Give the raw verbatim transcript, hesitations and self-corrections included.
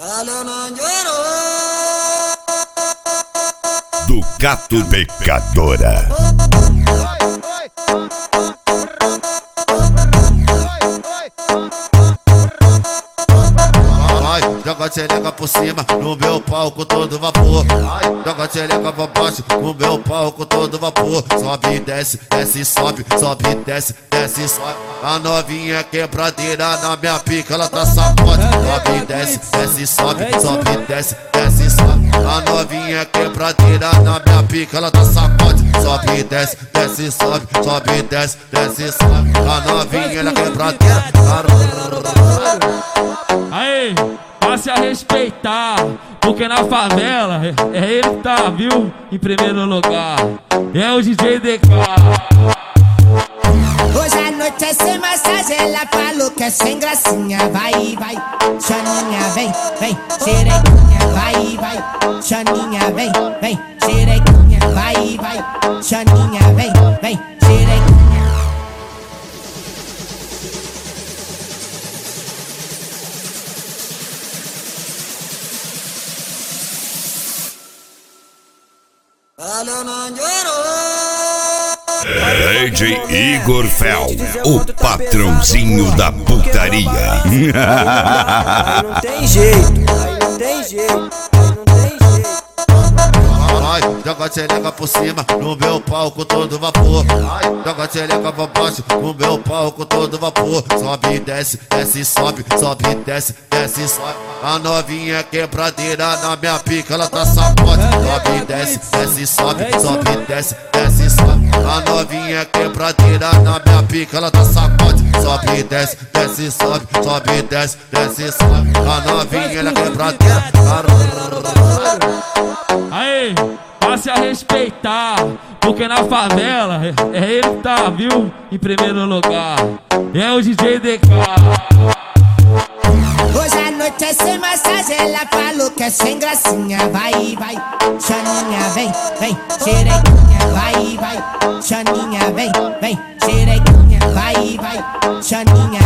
Do Gato Pecadora. Joga a tchereca por cima, no meu palco todo vapor. Joga a tchereca pra baixo, no meu palco todo vapor. Sobe e desce, desce e sobe, sobe e desce, desce e sobe. A novinha quebradeira na minha pica, ela tá sacode. Sobe e desce, desce e sobe, sobe e desce, desce e sobe. A novinha quebradeira na minha pica, ela tá sacode. Sobe e desce, desce e sobe, sobe e desce, desce e sobe. A novinha ela quebradeira. Aí, passe a respeitar, porque na favela é ele que tá, viu? Em primeiro lugar, é o D J D K. Hoje a noite é sem massagem, ela falou que é sem gracinha. Vai, vai, Xaninha, vem, vem, xerequinha. Vai, vai, Xaninha, vem, vem, xerequinha. Vai, vai, Xaninha, vem, vem, xerequinha. D J Igor Fel, o patrãozinho da putaria. Aí não tem jeito, aí não tem jeito, aí não tem jeito. Joga a tchereca por cima, no meu palco todo vapor. Joga a tchereca pra baixo, no meu palco todo vapor. Sobe e desce, desce e sobe, sobe e desce, desce e sobe. A novinha quebradeira na minha pica, ela tá sacode. Sobe e desce, desce e sobe, sobe e desce, desce e sobe. A novinha quebradeira na minha pica, ela tá sacode. Sobe e desce, desce e sobe, sobe e desce, desce e sobe. A novinha ela quebradeira. Aí, passe a respeitar, porque na favela é ele que tá, viu? Em primeiro lugar, é o D J D K. Hoje a noite é sem massagem, ela falou que é sem gracinha. Vai, vai, Xaninha, vem, vem, xerequinha. Vai, vai, Xaninha, vem, vem, xerequinha. Vai, vai, Xaninha.